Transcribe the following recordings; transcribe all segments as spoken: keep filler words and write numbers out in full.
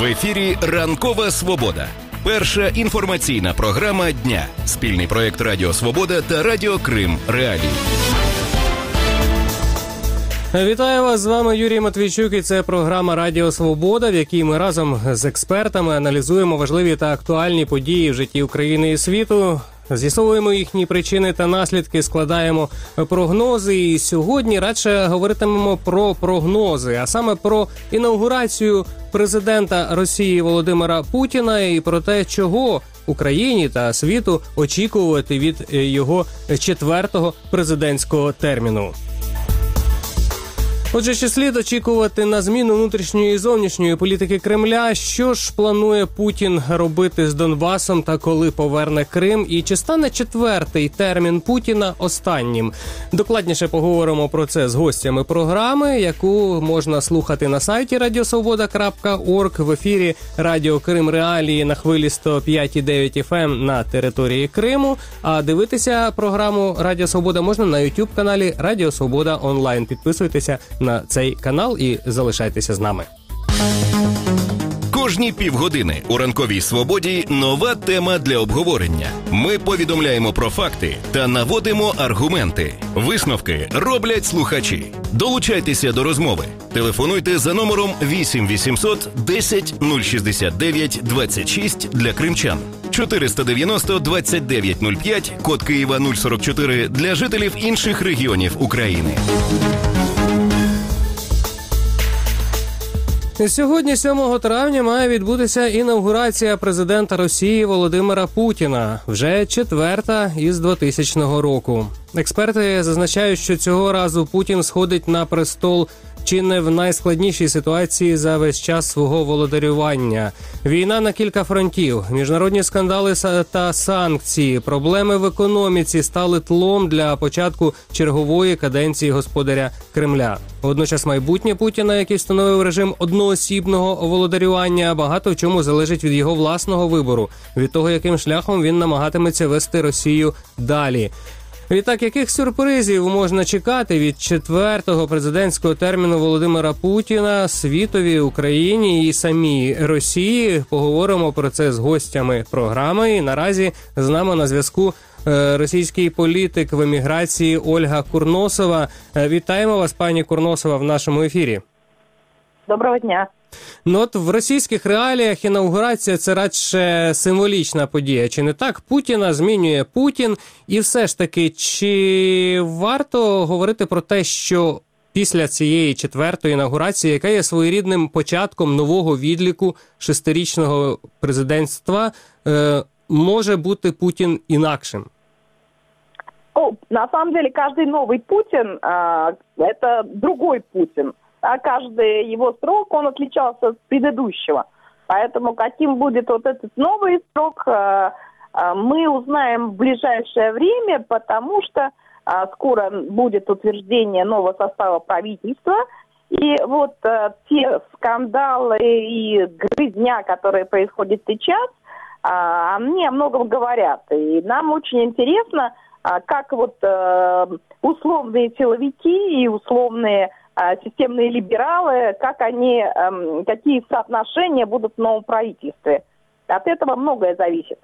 В ефірі «Ранкова Свобода». Перша інформаційна програма дня. Спільний проєкт Радіо Свобода та Радіо Крим Реалії. Вітаю вас, з вами Юрій Матвійчук, і це програма «Радіо Свобода», в якій ми разом з експертами аналізуємо важливі та актуальні події в житті України і світу, з'ясовуємо їхні причини та наслідки, складаємо прогнози. І сьогодні радше говоритимемо про прогнози, а саме про інаугурацію президента Росії Володимира Путіна і про те, чого Україні та світу очікувати від його четвертого президентського терміну. Отже, чи слід очікувати на зміну внутрішньої і зовнішньої політики Кремля? Що ж планує Путін робити з Донбасом та коли поверне Крим? І чи стане четвертий термін Путіна останнім? Докладніше поговоримо про це з гостями програми, яку можна слухати на сайті радіосвобода крапка орг, в ефірі Радіо Крим Реалії на хвилі сто п'ять і дев'ять еф ем на території Криму. А дивитися програму Радіо Свобода можна на ютуб-каналі Радіо Свобода онлайн. Підписуйтеся на цей канал і залишайтеся з нами. Кожні півгодини у «Ранковій Свободі» нова тема для обговорення. Ми повідомляємо про факти та наводимо аргументи. Висновки роблять слухачі. Долучайтеся до розмови. Телефонуйте за номером вісім вісімсот десять нуль шістдесят дев'ять двадцять шість для кримчан, чотириста дев'яносто двадцять дев'ять нуль п'ять, код Києва нуль сорок чотири для жителів інших регіонів України. Сьогодні, сьомого травня, має відбутися інаугурація президента Росії Володимира Путіна. Вже четверта із двохтисячного року. Експерти зазначають, що цього разу Путін сходить на престол чи не в найскладнішій ситуації за весь час свого володарювання. Війна на кілька фронтів, міжнародні скандали та санкції, проблеми в економіці стали тлом для початку чергової каденції господаря Кремля. Водночас майбутнє Путіна, який встановив режим одноосібного володарювання, багато в чому залежить від його власного вибору, від того, яким шляхом він намагатиметься вести Росію далі. Відтак, яких сюрпризів можна чекати від четвертого президентського терміну Володимира Путіна світові, Україні і самій Росії? Поговоримо про це з гостями програми. І наразі з нами на зв'язку російський політик в еміграції Ольга Курносова. Вітаємо вас, пані Курносова, в нашому ефірі. Доброго дня. Ну от в російських реаліях інаугурація – це радше символічна подія. Чи не так? Путіна змінює Путін. І все ж таки, чи варто говорити про те, що після цієї четвертої інаугурації, яка є своєрідним початком нового відліку шестирічного президентства, е, може бути Путін інакшим? О, на самом деле, каждый новый Путин э, – это другой Путин. А каждый его срок, он отличался от предыдущего. Поэтому каким будет вот этот новый срок, э, э, мы узнаем в ближайшее время, потому что э, скоро будет утверждение нового состава правительства. И вот э, те скандалы и грызня, которые происходят сейчас, э, они о многом говорят. И нам очень интересно, э, как вот э, условные силовики и условные системные либералы, как они, какие соотношения будут в новом правительстве. От этого многое зависит.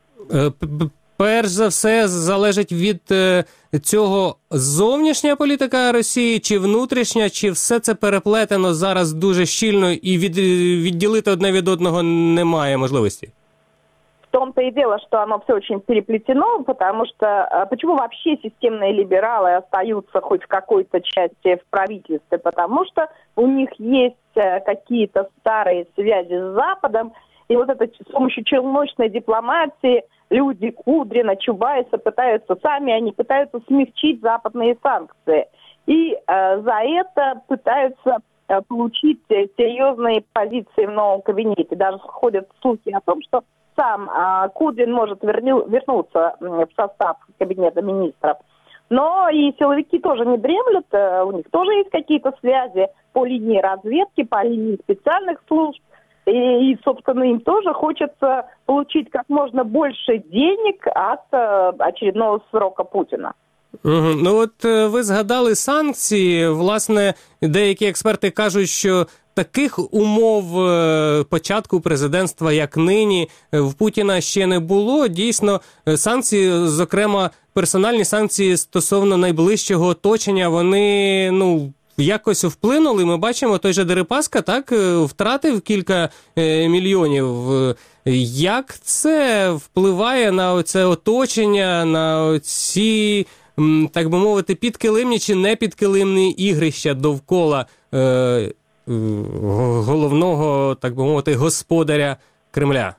Перш за все, залежить від цього зовнішня політика Росії, чи внутрішня, чи все це переплетено зараз дуже щільно і від, відділити одне від одного немає можливості? В том-то и дело, что оно все очень переплетено, потому что почему вообще системные либералы остаются хоть в какой-то части в правительстве? Потому что у них есть какие-то старые связи с Западом, и вот это с помощью челночной дипломатии люди Кудрина, Чубайса пытаются, сами они пытаются смягчить западные санкции. И э, за это пытаются э, получить серьезные позиции в новом кабинете. Даже ходят слухи о том, что сам а, Кудрин может верню, вернуться в состав кабинета министров. Но и силовики тоже не дремлют, у них тоже есть какие-то связи по линии разведки, по линии специальных служб. И, и собственно, им тоже хочется получить как можно больше денег от очередного срока Путіна. Угу. Ну от ви згадали санкції. Власне, деякі експерти кажуть, що таких умов початку президентства, як нині, в Путіна ще не було. Дійсно, санкції, зокрема, персональні санкції стосовно найближчого оточення, вони, ну, якось вплинули. Ми бачимо, той же Дерипаска, так, втратив кілька мільйонів. Як це впливає на це оточення, на ці, так би мовити, підкилимні чи не підкилимні ігрища довкола е, головного, так би мовити, господаря Кремля?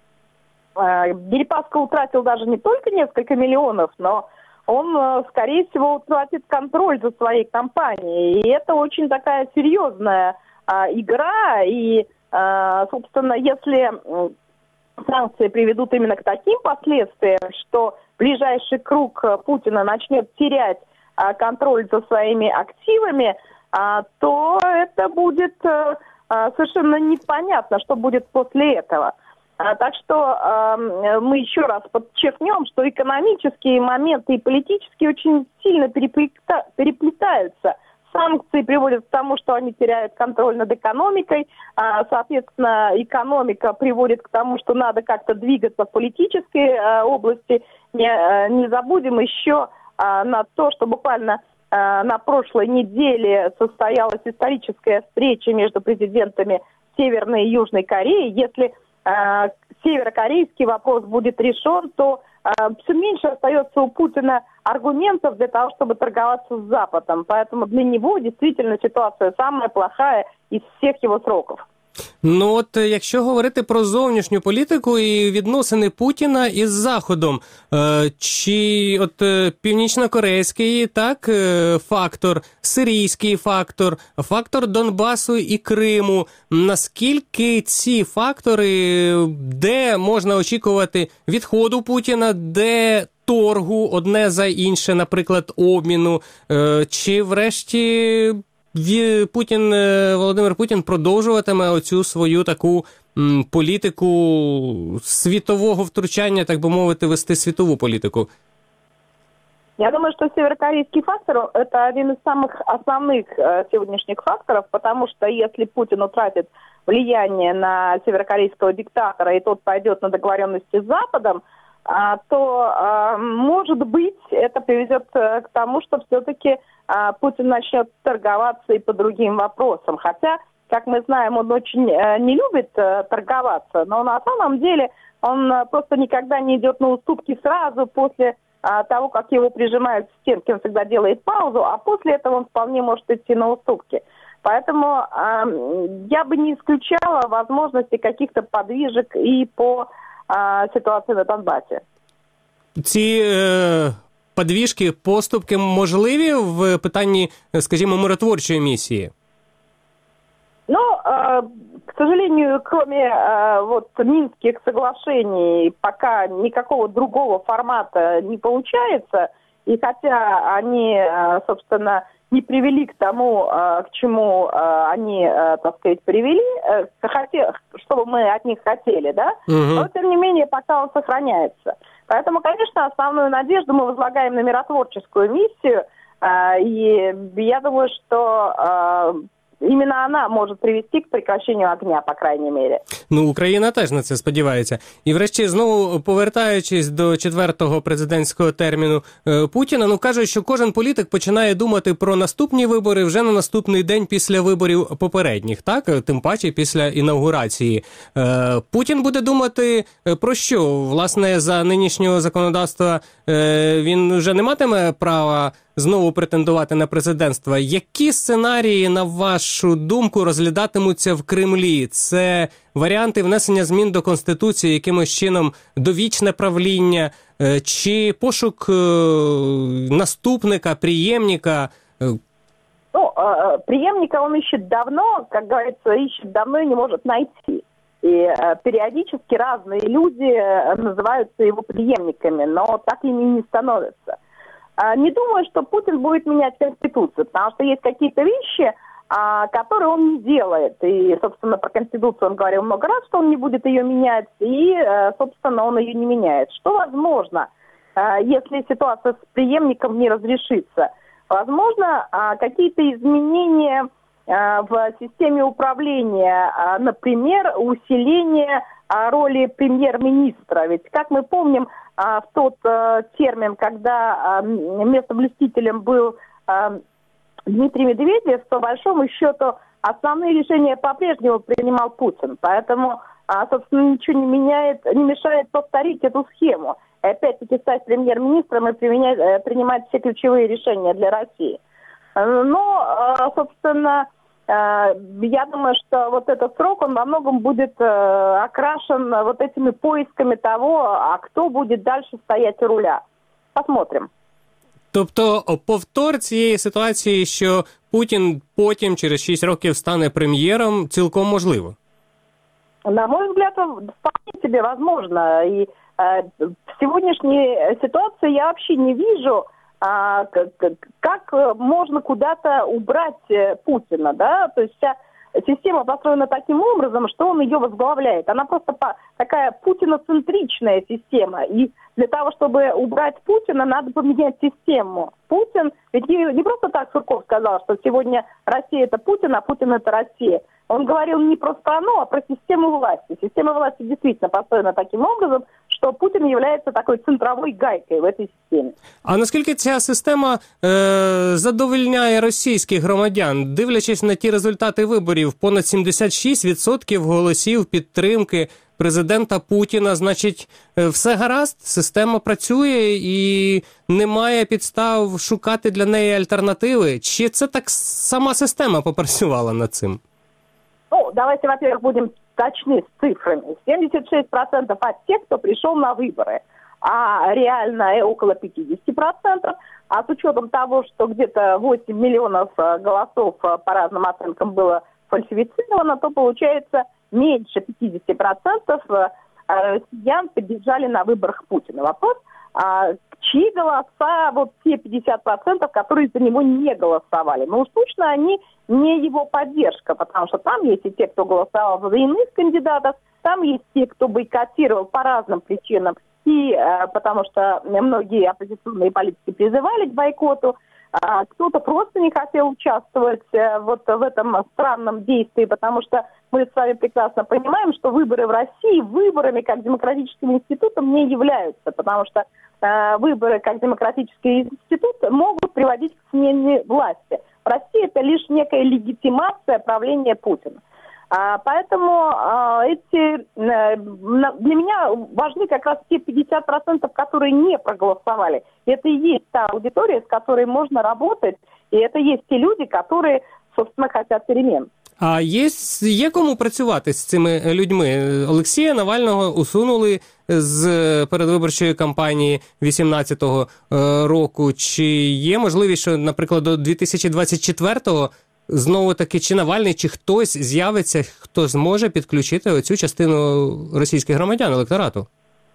Дерипаска утратил даже не только несколько миллионов, но он, скорее всего, утратит контроль за своей компанией. И это очень такая серьезная а, игра. И, а, собственно, если санкции приведут именно к таким последствиям, что ближайший круг Путина начнет терять а, контроль за своими активами, а, то это будет а, совершенно непонятно, что будет после этого. А, так что э, мы еще раз подчеркнем, что экономические моменты и политические очень сильно переплета- переплетаются. Санкции приводят к тому, что они теряют контроль над экономикой, а, соответственно, экономика приводит к тому, что надо как-то двигаться в политической э, области. Не, э, не забудем еще э, на то, что буквально э, на прошлой неделе состоялась историческая встреча между президентами Северной и Южной Кореи. Если э, северокорейский вопрос будет решен, то э, все меньше остается у Путина аргументов для того, чтобы торговаться с Западом. Поэтому для него действительно ситуация самая плохая из всех его сроков. Ну от, якщо говорити про зовнішню політику і відносини Путіна із Заходом, е, чи от е, північно-корейський, так, е, фактор, сирійський фактор, фактор Донбасу і Криму, наскільки ці фактори, де можна очікувати відходу Путіна, де торгу одне за інше, наприклад, обміну, е, чи врешті Путін, Володимир Путін продовжуватиме оцю свою таку м, політику світового втручання, так би мовити, вести світову політику? Я думаю, что северокорейский фактор – это один из самых основных э, сегодняшних факторов, потому что если Путин утратит влияние на северокорейского диктатора, и тот пойдет на договоренности с Западом, э, то, э, может быть, это приведет э, к тому, что все-таки э, Путин начнет торговаться и по другим вопросам. Хотя, как мы знаем, он очень э, не любит э, торговаться, но на самом деле он э, просто никогда не идет на уступки сразу после того, как его прижимают к стенке, он всегда делает паузу, а после этого он вполне может идти на уступки. Поэтому э, я бы не исключала возможности каких-то подвижек и по э, ситуации на Донбасі. Ці е, подвижки, поступки можливі в питанні, скажімо, миротворчої місії? Ну, э, к сожалению, кроме э, вот Минских соглашений, пока никакого другого формата не получается. И хотя они, э, собственно, не привели к тому, э, к чему э, они, э, так сказать, привели, э, хотел, что мы от них хотели, да, угу. Но, тем не менее, пока он сохраняется. Поэтому, конечно, основную надежду мы возлагаем на миротворческую миссию, э, и я думаю, что... Э, Іменно вона може привести к прекращенню огня, по крайній мірі. Ну, Україна теж на це сподівається. І врешті, знову повертаючись до четвертого президентського терміну е, Путіна, ну, кажуть, що кожен політик починає думати про наступні вибори вже на наступний день після виборів попередніх, так? Тим паче після інаугурації. Е, Путін буде думати про що? Власне, за нинішнього законодавства е, він вже не матиме права знову претендувати на президентство. Які сценарії, на вашу думку, розглядатимуться в Кремлі? Це варіанти внесення змін до Конституції, якимось чином довічне правління, чи пошук наступника, преемника? Ну, преемника он ищет давно, как говорится, ищет давно и не может найти. И периодически разные люди называются его преемниками, но так ими не становятся. Не думаю, что Путин будет менять Конституцию, потому что есть какие-то вещи, которые он не делает. И, собственно, про Конституцию он говорил много раз, что он не будет ее менять, и, собственно, он ее не меняет. Что возможно, если ситуация с преемником не разрешится? Возможно, какие-то изменения в системе управления, например, усиление роли премьер-министра. Ведь, как мы помним, в тот термин, когда местоблюстителем был Дмитрий Медведев, по большому счету основные решения по-прежнему принимал Путин. Поэтому, собственно, ничего не меняет, не мешает повторить эту схему. И опять-таки стать премьер-министром и применять, принимать все ключевые решения для России. Но, собственно, я думаю, что вот этот срок, он во многом будет окрашен вот этими поисками того, а кто будет дальше стоять у руля. Посмотрим. Тобто повтор цієї ситуації, що Путін потім через шість років стане прем'єром, цілком можливо? На мой взгляд, вполне себе возможно. И э, в сегодняшней ситуации я вообще не вижу, э, как можно куда-то убрать Путина, да, то есть вся система построена таким образом, что он ее возглавляет. Она просто такая путиноцентричная система. И для того, чтобы убрать Путина, надо поменять систему. Путин, ведь не просто так Сурков сказал, что сегодня Россия это Путин, а Путин это Россия. Он говорил не про страну, а про систему власти. Система власти действительно построена таким образом, що Путін є такою центровою гайкою в цій системі. А наскільки ця система е, задовольняє російських громадян? Дивлячись на ті результати виборів, понад сімдесят шість відсотків голосів підтримки президента Путіна, значить, все гаразд, система працює і немає підстав шукати для неї альтернативи? Чи це так сама система попрацювала над цим? Ну, давайте, во-первых, будем точны с цифрами. семьдесят шесть процентов от тех, кто пришел на выборы, а реально около пятьдесят процентов. А с учетом того, что где-то восемь миллионов голосов по разным оценкам было фальсифицировано, то получается меньше пятьдесят процентов россиян поддержали на выборах Путина. Вопрос, чьи голоса, вот те пятьдесят процентов, которые за него не голосовали. Ну уж точно они не его поддержка, потому что там есть и те, кто голосовал за иных кандидатов, там есть те, кто бойкотировал по разным причинам, и э, потому что многие оппозиционные политики призывали к бойкоту, а кто-то просто не хотел участвовать э, вот в этом странном действии, потому что мы с вами прекрасно понимаем, что выборы в России выборами как демократическим институтом не являются, потому что э, выборы как демократический институт могут приводить к смене власти. В России это лишь некая легитимация правления Путина. А, поэтому а, эти, а, для меня важны как раз те пятьдесят процентов, которые не проголосовали. Это и есть та аудитория, с которой можно работать, и это есть те люди, которые, собственно, хотят перемен. А є, є кому працювати з цими людьми? Олексія Навального усунули з передвиборчої кампанії вісімнадцятого року. Чи є можливість, що, наприклад, до дві тисячі двадцять четвертого знову-таки чи Навальний, чи хтось з'явиться, хто зможе підключити оцю частину російських громадян, електорату?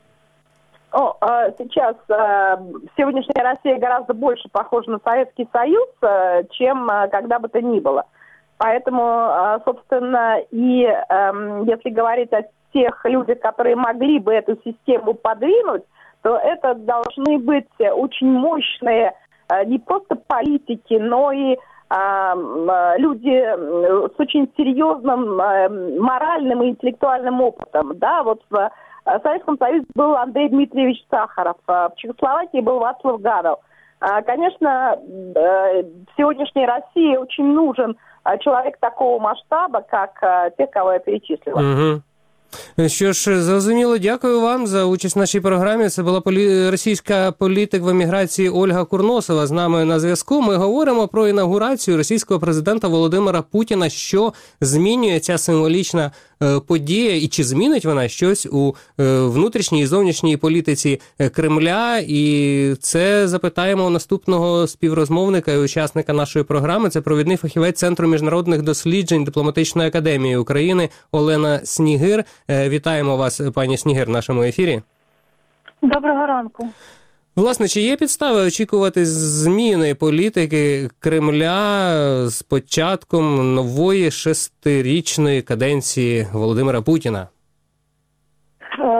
О, сейчас сегодняшняя Россия гораздо больше похожа на Советский Союз, чем когда бы то ни было. Поэтому, собственно, и если говорить о тех людях, которые могли бы эту систему подвинуть, то это должны быть очень мощные не просто политики, но и люди с очень серьезным моральным и интеллектуальным опытом. Да, вот в Советском Союзе был Андрей Дмитриевич Сахаров, в Чехословакии был Вацлав Гавел. Конечно, в сегодняшней России очень нужен человек такого масштаба, как те, кого я перечислила. Угу. Що ж, зрозуміло, дякую вам за участь в нашій програмі. Це була полі... російська політик в еміграції Ольга Курносова з нами на зв'язку. Ми говоримо про інаугурацію російського президента Володимира Путіна, що змінює ця символічна е, подія і чи змінить вона щось у е, внутрішній і зовнішній політиці Кремля. І це запитаємо у наступного співрозмовника і учасника нашої програми. Це провідний фахівець Центру міжнародних досліджень Дипломатичної академії України Олена Снігир. Вітаємо вас, пані Снігир, в нашому ефірі. Доброго ранку. Власне, чи є підстави очікувати зміни політики Кремля з початком нової шестирічної каденції Володимира Путіна?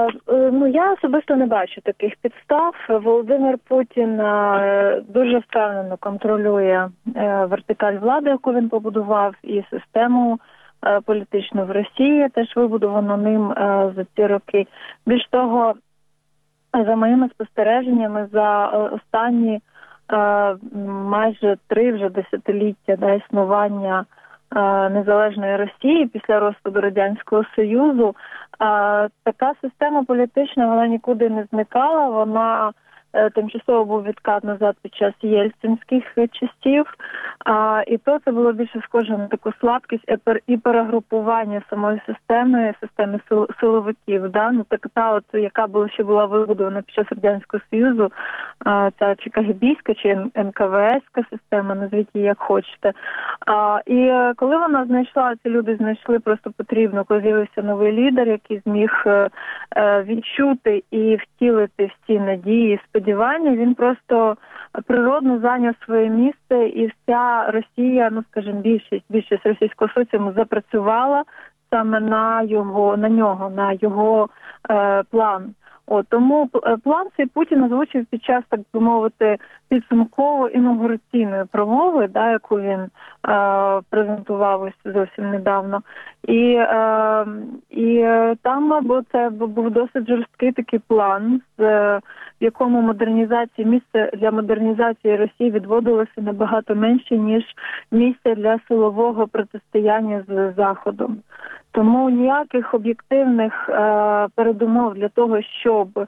ну, я особисто не бачу таких підстав. Володимир Путін е, дуже впевнено контролює е, вертикаль влади, яку він побудував, і систему е, політичну в Росії, теж вибудовано ним е, за ці роки. Більш того, за моїми спостереженнями, за останні е, майже три вже десятиліття да, існування незалежної Росії після розпаду Радянського Союзу, така система політична, вона нікуди не зникала, вона тимчасово був відкат назад під час єльцинських часів, і то це було більше схоже на таку слабкість і перегрупування самої системи, системи силовиків, да? Ну, так, та, от, яка була, ще була вибудована під час Радянського Союзу, ця чи КГБська, чи ен ка ве ес-ка система, назвіть її як хочете. А, і коли вона знайшла, ці люди знайшли просто потрібно, коли з'явився новий лідер, який зміг е, відчути і втілити всі надії, сподівання, він просто природно зайняв своє місце, і вся Росія, ну скажімо, більшість, більшість російського соціуму запрацювала саме на його, на нього, на його е, план. О, тому план цей Путін озвучив під час, так би мовити, підсумкової інаугураційної промови, да, яку він е, презентував ось зовсім недавно. І, е, і там бо це був досить жорсткий такий план, з, в якому модернізації, місце для модернізації Росії відводилося набагато менше, ніж місце для силового протистояння з Заходом. Тому ніяких об'єктивних е, передумов для того, щоб е,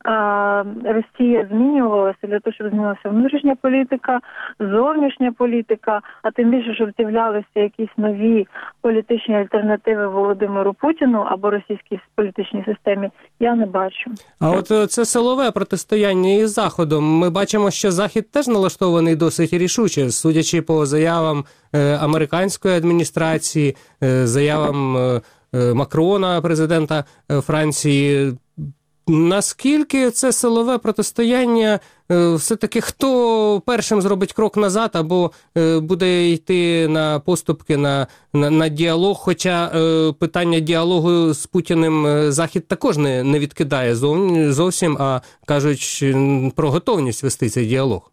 Росія змінювалася, для того, щоб змінилася внутрішня політика, зовнішня політика, а тим більше, щоб з'являлися якісь нові політичні альтернативи Володимиру Путіну або російській політичній системі, я не бачу. А от це силове протистояння із Заходом. Ми бачимо, що Захід теж налаштований досить рішуче, судячи по заявам американської адміністрації, заявам Макрона, президента Франції. Наскільки це силове протистояння, все-таки хто першим зробить крок назад або буде йти на поступки, на, на, на діалог, хоча питання діалогу з Путіним Захід також не, не відкидає зовсім, а кажуть про готовність вести цей діалог.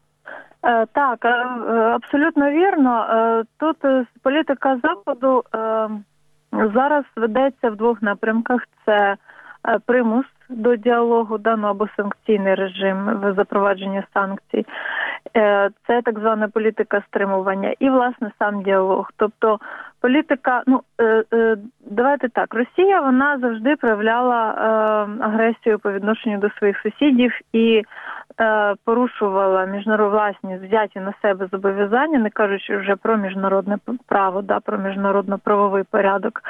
Так, абсолютно вірно. Тут політика Заходу зараз ведеться в двох напрямках. Це примус до діалогу, да, ну, або санкційний режим запровадження санкцій. Це так звана політика стримування і, власне, сам діалог. Тобто політика, ну, давайте так, Росія, вона завжди проявляла агресію по відношенню до своїх сусідів і порушувала міжнародні взяті на себе зобов'язання, не кажучи вже про міжнародне право, да, про міжнародно-правовий порядок.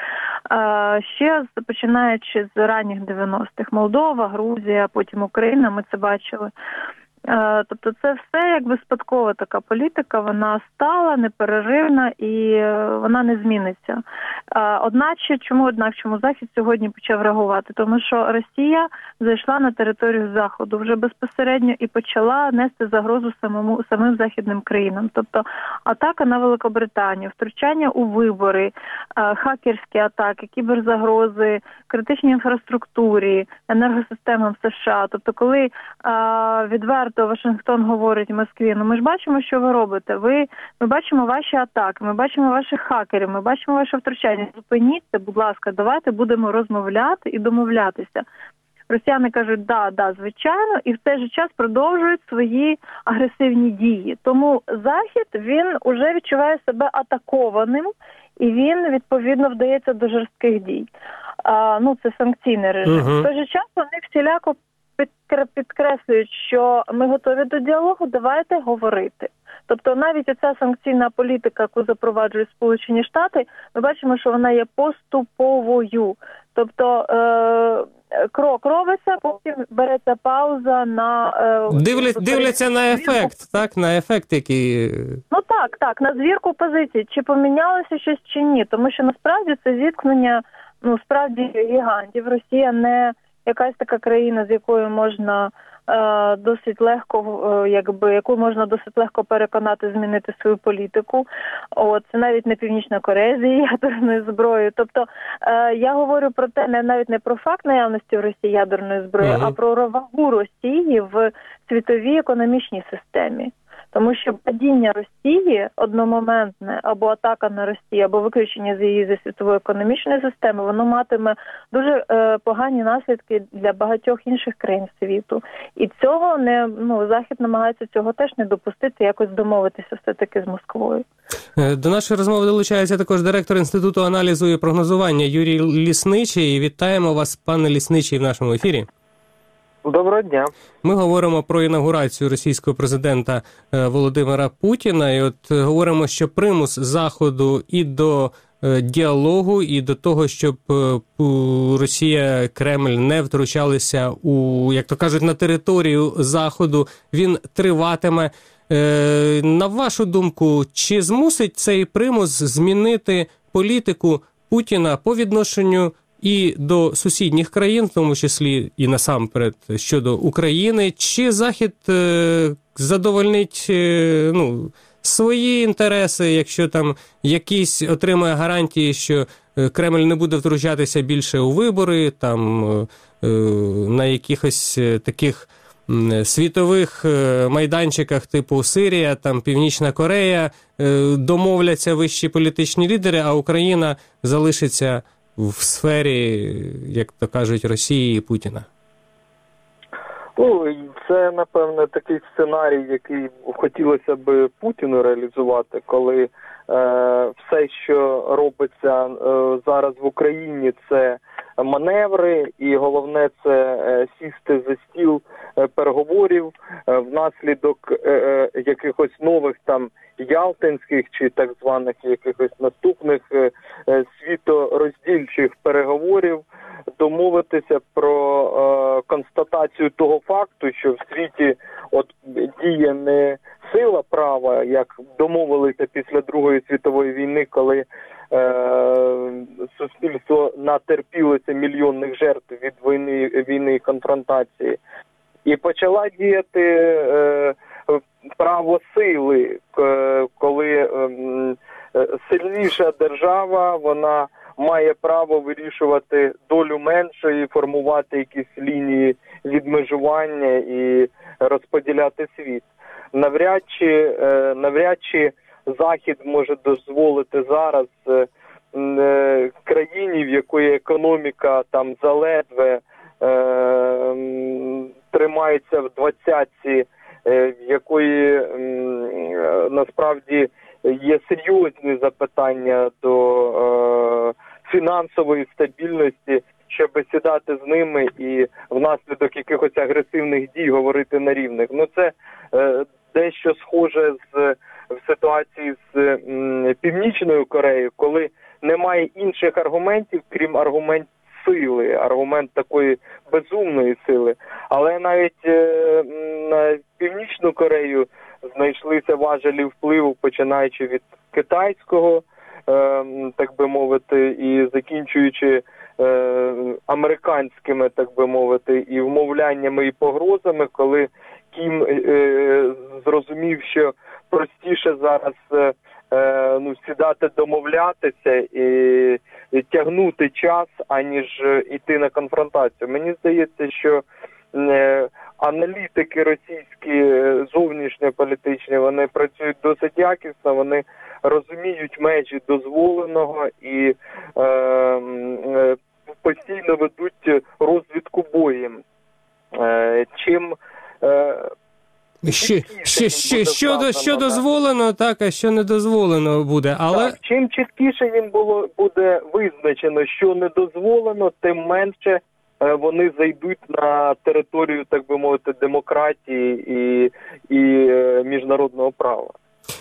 Ще починаючи з ранніх дев'яностих, Молдова, Грузія, потім Україна, ми це бачили. Тобто це все якби спадкова така політика, вона стала, непереривна і вона не зміниться. Одначе, чому, однак, чому Захід сьогодні почав реагувати? Тому що Росія зайшла на територію Заходу вже безпосередньо і почала нести загрозу самому, самим західним країнам. Тобто атака на Великобританію, втручання у вибори, хакерські атаки, кіберзагрози, критичній інфраструктурі, енергосистемам США. Тобто коли відверто то Вашингтон говорить Москві, ну ми ж бачимо, що ви робите. Ви, ми бачимо ваші атаки, ми бачимо ваших хакерів, ми бачимо ваше втручання. Зупиніться, будь ласка, давайте будемо розмовляти і домовлятися. Росіяни кажуть, да, да, звичайно, і в той же час продовжують свої агресивні дії. Тому Захід, він уже відчуває себе атакованим, і він, відповідно, вдається до жорстких дій. А, ну, це санкційний режим. Uh-huh. В той же час вони всіляко підкреслюють, що ми готові до діалогу, давайте говорити. Тобто навіть оця санкційна політика, яку запроваджують Сполучені Штати, ми бачимо, що вона є поступовою. Тобто е- крок робиться, потім береться пауза на... Е- Дивля, дивляться на ефект, так? На ефект, який... Ну так, так, на звірку позицій. Чи помінялося щось, чи ні. Тому що насправді це зіткнення, ну, справді гігантів. Росія не... якась така країна, з якою можна е, досить легко, е, якби яку можна досить легко переконати змінити свою політику. От це навіть не Північна Корея з її ядерною зброєю. Тобто е, я говорю про те, не навіть не про факт наявності в Росії ядерної зброї, Ага. а про вагу Росії в світовій економічній системі. Тому що падіння Росії одномоментне, або атака на Росію, або виключення з її зі світової економічної системи, воно матиме дуже е, погані наслідки для багатьох інших країн світу. І цього не ну Захід намагається цього теж не допустити, якось домовитися все-таки з Москвою. До нашої розмови долучається також директор Інституту аналізу і прогнозування Юрій Лісничий. Вітаємо вас, пане Лісничий, в нашому ефірі. Доброго дня. Ми говоримо про інаугурацію російського президента Володимира Путіна. І от говоримо, що примус Заходу і до діалогу, і до того, щоб Росія, Кремль не втручалися у, як то кажуть, на територію Заходу, він триватиме. На вашу думку, чи змусить цей примус змінити політику Путіна по відношенню і до сусідніх країн, в тому числі і насамперед щодо України, чи Захід е, задовольнить е, ну, свої інтереси, якщо там якісь отримає гарантії, що Кремль не буде втручатися більше у вибори, там е, на якихось таких світових майданчиках типу Сирія, там Північна Корея, домовляться вищі політичні лідери, а Україна залишиться в сфері, як то кажуть, Росії і Путіна? Ну, це, напевне, такий сценарій, який хотілося б Путіну реалізувати, коли е, все, що робиться е, зараз в Україні, це маневри, і головне це е, сісти за стіл е, переговорів е, внаслідок е, е, якихось нових там ялтинських чи так званих якихось наступних е, е, світороздільчих переговорів домовитися про е, констатацію того факту, що в світі от діє не сила права, як домовилися після Другої світової війни, коли е, суспільство натерпілося мільйонних жертв від війни, війни і конфронтації, і почала діяти е, право сили, коли е, сильніша держава, вона має право вирішувати долю меншої, формувати якісь лінії відмежування і розподіляти світ. Навряд чи, навряд чи Захід може дозволити зараз країні, в якої економіка там заледве е, тримається в двадцятці, в якої е, насправді є серйозні запитання до е, фінансової стабільності, щоб сідати з ними і внаслідок якихось агресивних дій говорити на рівних. Ну це е, дещо схоже з в ситуації з м, Північною Кореєю, коли немає інших аргументів, крім аргументів сили, аргумент такої безумної сили. Але навіть е, на Північну Корею знайшлися важелі впливу, починаючи від китайського, е, так би мовити, і закінчуючи е, американськими, так би мовити, і вмовляннями, і погрозами, коли Кім е, зрозумів, що простіше зараз е, ну, сідати домовлятися і, і тягнути час, аніж йти на конфронтацію. Мені здається, що е, аналітики російські, зовнішньополітичні, вони працюють досить якісно, вони розуміють межі дозволеного і е, е, постійно ведуть розвідку боєм. Е, чим е, Що, що, що, що, до, що дозволено, так, а що не дозволено буде, але... Так, чим чіткіше їм було, буде визначено, що не дозволено, тим менше е, вони зайдуть на територію, так би мовити, демократії і, і е, міжнародного права.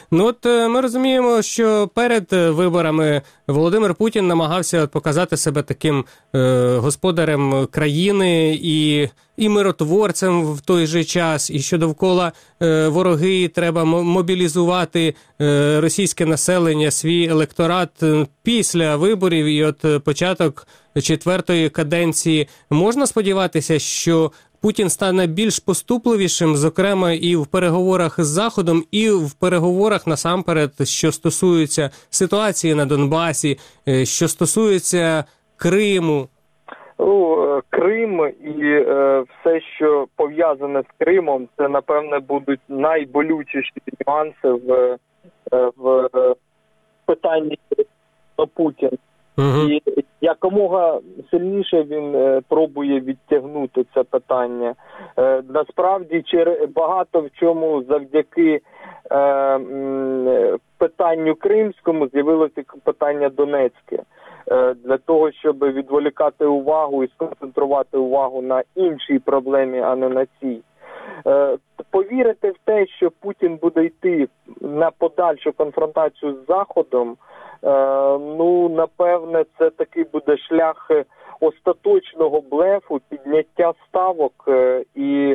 Ну от ми розуміємо, що перед виборами Володимир Путін намагався показати себе таким е, господарем країни і, і миротворцем в той же час, і що довкола е, вороги треба мобілізувати е, російське населення, свій електорат після виборів і от початок четвертої каденції. Можна сподіватися, що Путін стане більш поступливішим, зокрема, і в переговорах з Заходом, і в переговорах насамперед, що стосується ситуації на Донбасі, що стосується Криму? Ну, Крим і е, все, що пов'язане з Кримом, це, напевне, будуть найболючіші нюанси в, в питанні Путіна. Угу. І якомога сильніше він е, пробує відтягнути це питання. Е, насправді, багато в чому завдяки е, м, питанню кримському з'явилося питання Донецьке. Е, для того, щоб відволікати увагу і сконцентрувати увагу на іншій проблемі, а не на цій. Е, повірити в те, що Путін буде йти на подальшу конфронтацію з Заходом, ну, напевне, це такий буде шлях остаточного блефу, підняття ставок, і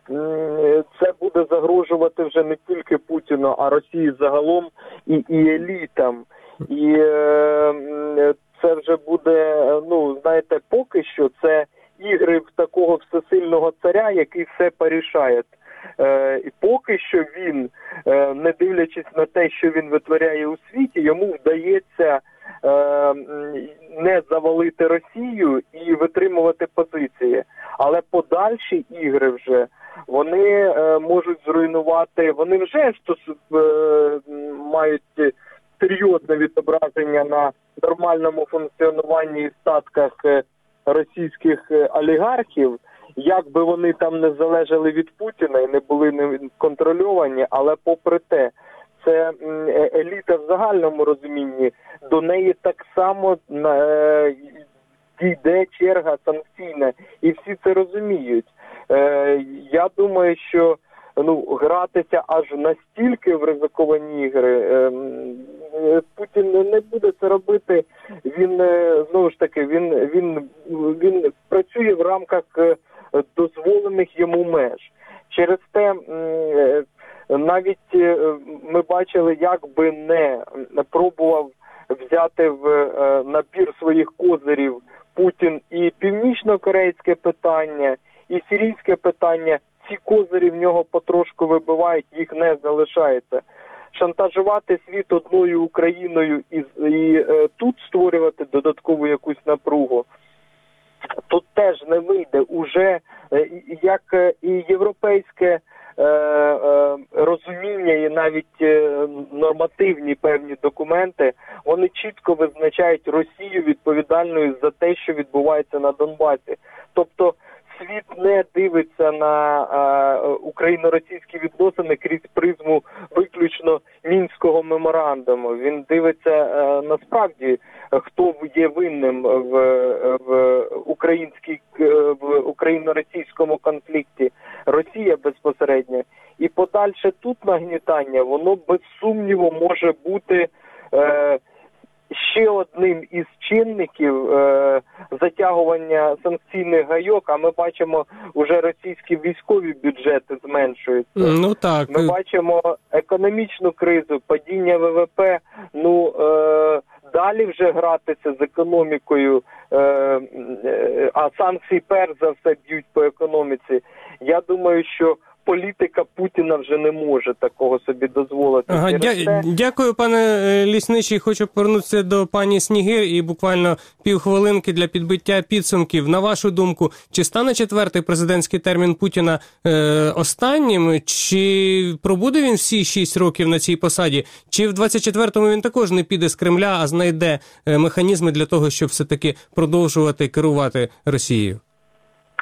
це буде загрожувати вже не тільки Путіну, а Росії загалом і, і елітам. І це вже буде, ну, знаєте, поки що це ігри в такого всесильного царя, який все порішає. Е, і поки що він, е, не дивлячись на те, що він витворяє у світі, йому вдається е, не завалити Росію і витримувати позиції. Але подальші ігри вже, вони е, можуть зруйнувати, вони вже стос, е, мають серйозне відображення на нормальному функціонуванні і статках е, російських олігархів. Як би вони там не залежали від Путіна і не були не контрольовані, але попри те, це еліта в загальному розумінні, до неї так само е, дійде черга санкційна, і всі це розуміють. Е, я думаю, що ну, гратися аж настільки в ризиковані ігри, е, Путін не буде це робити. Він, знову ж таки, він, він, він працює в рамках дозволених йому меж. Через те навіть ми бачили, як би не пробував взяти в набір своїх козирів Путін і північно-корейське питання, і сирійське питання. Ці козирі в нього потрошку вибивають, їх не залишається. Шантажувати світ одною Україною і, і е, тут створювати додаткову якусь напругу, тут теж не вийде. Уже е, як е, і європейське е, е, розуміння, і навіть е, нормативні певні документи, вони чітко визначають Росію відповідальною за те, що відбувається на Донбасі. Тобто світ не дивиться на е, україно-російські відносини крізь призму виключно Мінського меморандуму. Він дивиться е, насправді, хто є винним в, в українській в україно-російському конфлікті. Росія безпосередньо. І подальше тут нагнітання, воно без сумніву може бути е, ще одним із чинників е, затягування санкційних гайок, а ми бачимо, вже російські військові бюджети зменшуються. Ну так. Ми бачимо економічну кризу, падіння ВВП, ну е, далі вже гратися з економікою, е, е, а санкції перш за все б'ють по економіці. Я думаю, що політика Путіна вже не може такого собі дозволити. Ага, дя- це... Дякую, пане Лісничий. Хочу повернутися до пані Снігир і буквально півхвилинки для підбиття підсумків. На вашу думку, чи стане четвертий президентський термін Путіна е, останнім, чи пробуде він всі шість років на цій посаді, чи в двадцять четвертому він також не піде з Кремля, а знайде е, механізми для того, щоб все-таки продовжувати керувати Росією?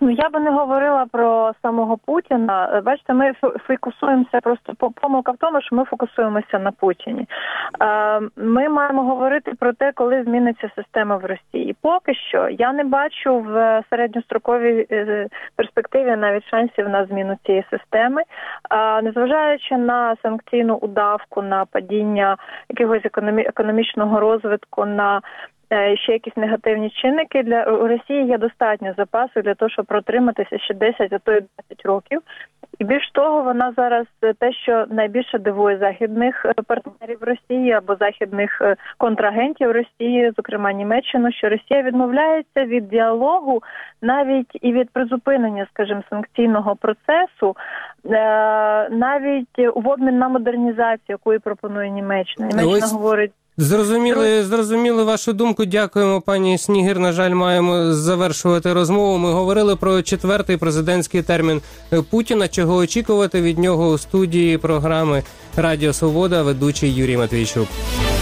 Ну, я би не говорила про самого Путіна. Бачите, ми фокусуємося, просто помилка в тому, що ми фокусуємося на Путіні. Ми маємо говорити про те, коли зміниться система в Росії. Поки що я не бачу в середньостроковій перспективі навіть шансів на зміну цієї системи. Незважаючи на санкційну удавку, на падіння якогось економічного розвитку, на ще якісь негативні чинники, для у Росії є достатньо запасу для того, щоб протриматися ще десять, а то й двадцять років. І більш того, вона зараз те, що найбільше дивує західних партнерів Росії або західних контрагентів Росії, зокрема Німеччину, що Росія відмовляється від діалогу, навіть і від призупинення, скажімо, санкційного процесу, навіть в обмін на модернізацію, яку і пропонує Німеччина. Німеччина Ось... говорить, Зрозуміли, зрозуміли вашу думку. Дякуємо, пані Снігир. На жаль, маємо завершувати розмову. Ми говорили про четвертий президентський термін Путіна. Чого очікувати від нього у студії програми «Радіо Свобода» ведучий Юрій Матвійчук.